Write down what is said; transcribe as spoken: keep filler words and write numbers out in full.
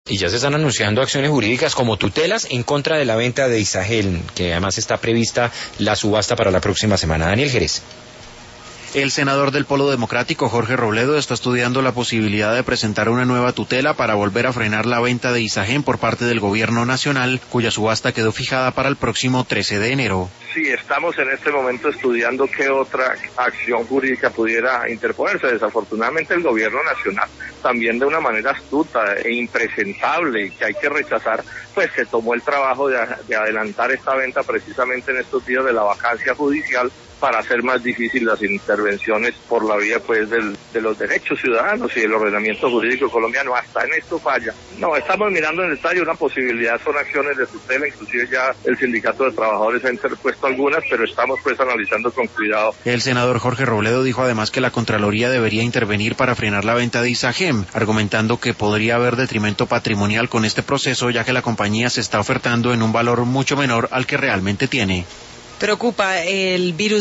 Y ya se están anunciando acciones jurídicas como tutelas en contra de la venta de Isagel, que además está prevista la subasta para la próxima semana. Daniel Jerez. El senador del Polo Democrático, Jorge Robledo, está estudiando la posibilidad de presentar una nueva tutela para volver a frenar la venta de Isagen por parte del gobierno nacional, cuya subasta quedó fijada para el próximo trece de enero. Sí, estamos en este momento estudiando qué otra acción jurídica pudiera interponerse. Desafortunadamente el gobierno nacional, también de una manera astuta e impresentable, y que hay que rechazar, pues que tomó el trabajo de, de adelantar esta venta precisamente en estos días de la vacancia judicial, para hacer más difícil las intervenciones por la vía pues del, de los derechos ciudadanos y del ordenamiento jurídico colombiano. Hasta en esto falla. No, estamos mirando en detalle una posibilidad, son acciones de tutela, inclusive ya el sindicato de trabajadores ha interpuesto algunas, pero estamos pues analizando con cuidado. El senador Jorge Robledo dijo además que la Contraloría debería intervenir para frenar la venta de Isagem, argumentando que podría haber detrimento patrimonial con este proceso, ya que la compañía se está ofertando en un valor mucho menor al que realmente tiene. Preocupa el virus